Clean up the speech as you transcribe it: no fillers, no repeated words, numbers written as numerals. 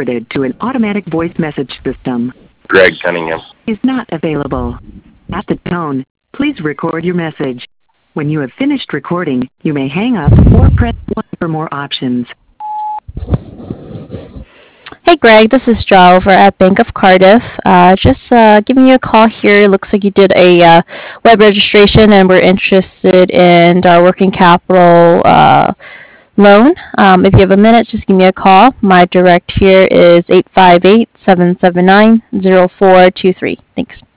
forwarded to an automatic voice message system. Greg Cunningham. Is not available. At the tone, please record your message. When you have finished recording, you may hang up or press 1 for more options. Hey Greg, this is Jo over at Bank of Cardiff. Just giving you a call here. Looks like you did a web registration and we're interested in our working capital loan. If you have a minute, just give me a call. My direct here is 858-779-0423. Thanks.